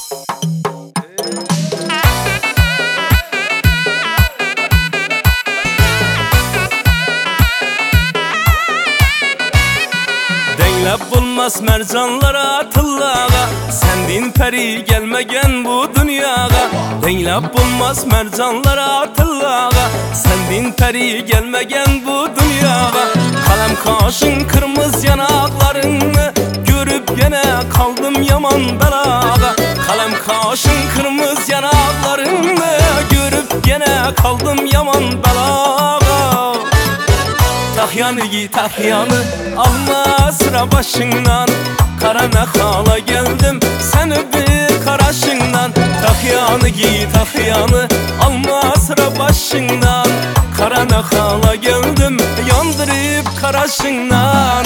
Denglep bulmaz mercanlara tıllağa, sendin peri gelmegen bu dünyaya. Denglep bulmaz mercanlara tıllağa, sendin peri gelmegen bu dünyaya. Kalem kaşın kırmızı yanaklarını görüp gene kaldım yaman belaga. Kalem kaşın kırmızı yanaklarını görüp gene kaldım yaman belaga. Tahyanı giy tahyanı, alma sıra başından. Karana hala geldim seni bir karaşından. Tahyanı giy tahyanı, alma sıra başından. Karana hala geldim yandırıp karaşından.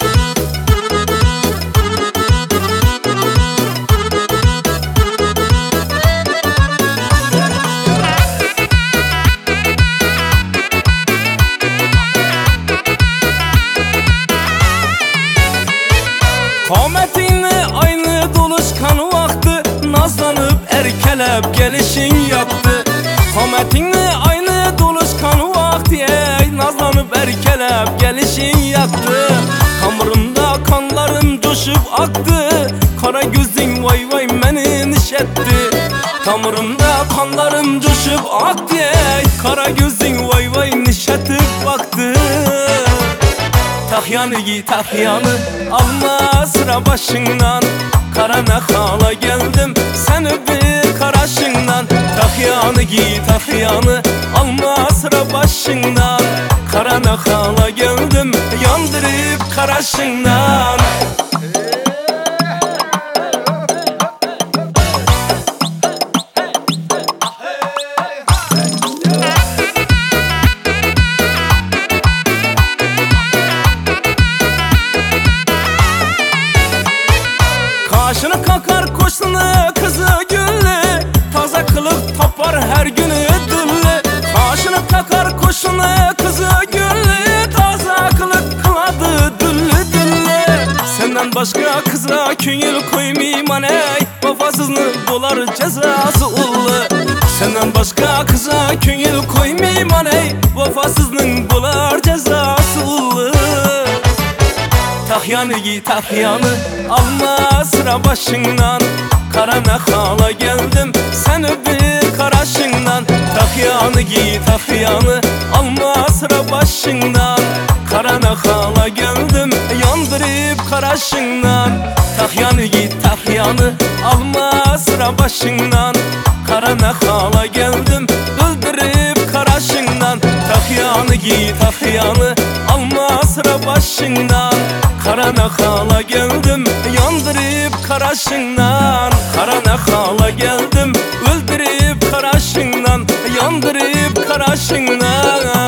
Kametinle aynı doluşkan vakti, nazlanıp erkelep gelişin yaktı. Kametinle aynı doluşkan vakti, nazlanıp erkelep gelişin yaktı. Tamırımda kanlarım coşup aktı, kara gözün vay vay beni nişetti. Tamırımda kanlarım coşup aktı, kara gözün vay vay nişetip baktı. Tahyanı giy tahyanı, alma sıra başından. Karana hala geldim seni bir karaşından. Tahyanı giy tahyanı, alma sıra başından. Karana hala geldim yandırıp karaşından. Kaşını kakar koşsunu kızı güllü, taze kılık tapar her günü düllü. Kaşını kakar koşsunu kızı güllü, taze kılık kıladı düllü düllü. Senden başka kızla köngül koymayayım aney, vefasızlık dolar cezası ullu. Senden başka kıza köngül koymayayım aney, vefasızlık dolar cezası ullu. Tahyanı giy tahyanı, alma sıra başından. Karana hala geldim seni bir karaşından. Tahyanı giy tahyanı, alma sıra başından. Karana hala geldim yandırıp karaşından. Tahyanı giy tahyanı, alma sıra başından. Karana hala geldim öldürüp karaşından. Tahyanı giy tahyanı, alma sıra başından. Karana hala geldim yandırıp karaşından. Karana hala geldim öldürüp karaşından. Yandırıp karaşından.